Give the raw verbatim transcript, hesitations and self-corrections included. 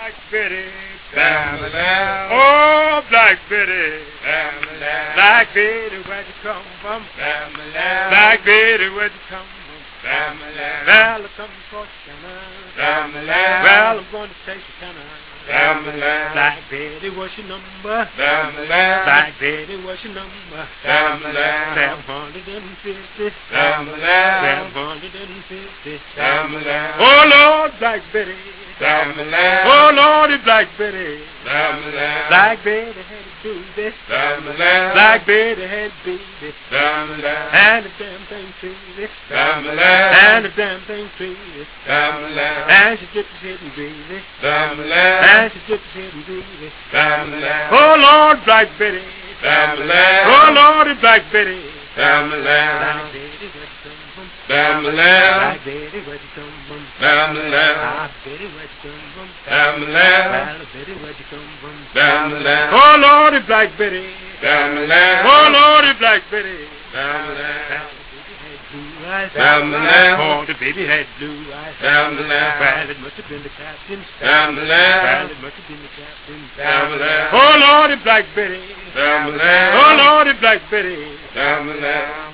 Black Betty, Bam-a-lam. oh, Black Betty, Bam-a-lam. Black Betty, where'd you come from? Bam-a-lam. Black Betty, where'd you come from? Bam-a-lam. Well, I come from Corsicana. Bam-a-lam. Well, I'm going to take you kind of. Bam-a-lam. Black Betty, what's your number? Bam-a-lam. Black Betty, what's your number? Bam-a-lam. Seven hundred and fifty. Bam-a-lam. Seven hundred and fifty. Bam-a-lam. Oh Lord, Black Betty. Bam-a-lam. Oh Lordy, Black Betty. Bam-a-lam. Black Betty had a baby. Bam-a-lam. Black Betty had a baby. Bam-a-lam. And the damn thing crazy. Bam-a-lam. And the damn thing crazy. Bam-a-lam. And she dipped his head in gravy. Bam-a-lam. And she dipped his head in gravy. Bam-a-lam. Oh Lord, Black Betty. Bam-a-lam. Oh Lordy, Black Betty. Bam-a-lam. Black Betty, where'd you come from? Bam-a-lam. Black Betty, where'd you come from? Bam-a-lam. Ah, Betty, where'd you come from? Bam-a-lam. Well, Betty, where'd you come from? Bam-a-lam. Oh Lordy, Black Betty. Bam-a-lam. Oh Lordy, Black Betty. Bam-a-lam. Eyes. Bam-a-lam. Oh, the baby had blue eyes. Bam-a-lam. Well, it must have been the captain. Bam-a-lam. Well, it must have been the captain. Bam-a-lam. Oh Lordy, Black Betty. Bam-a-lam. Oh Lordy, Black Betty. Bam-a-lam.